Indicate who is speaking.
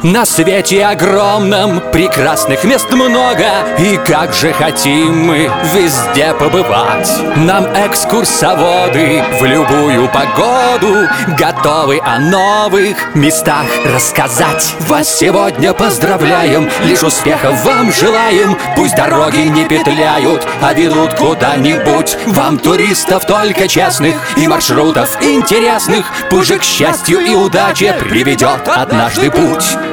Speaker 1: На свете огромном прекрасных мест много, и как же хотим мы везде побывать. Нам экскурсоводы в любую погоду готовы о новых местах рассказать. Вас сегодня поздравляем, лишь успехов вам желаем. Пусть дороги не петляют, а ведут куда-нибудь. Вам, туристов, только честных и маршрутов интересных, пусть же к счастью и удаче приведет однажды путь.